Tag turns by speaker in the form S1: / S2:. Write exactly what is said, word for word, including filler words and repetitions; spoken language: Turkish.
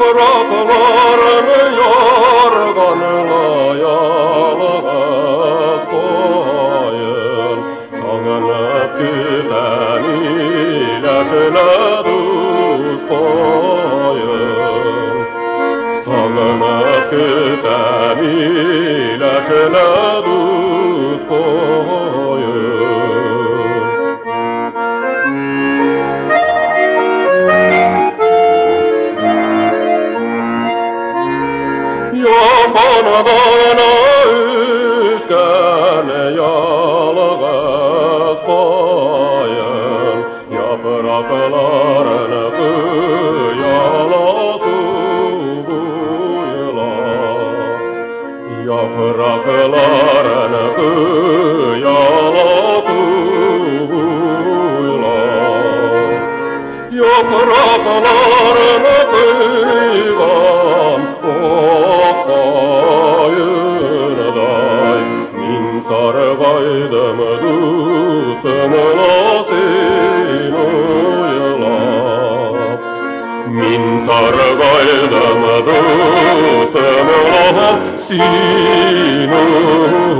S1: Yapraklarını yorganla yalnız koyun, sağınıp güden ilaçla tuz koyun, sağınıp güden ilaçla tuz koyun. Yafanadana üzgene yalğız koyun, yapraklarını kıyala su buyla, yapraklarını kıyala su buyla, yapraklarını kıygan sargaydım dostumla sen oyalap, min sargaydım dostumla sen oyalap.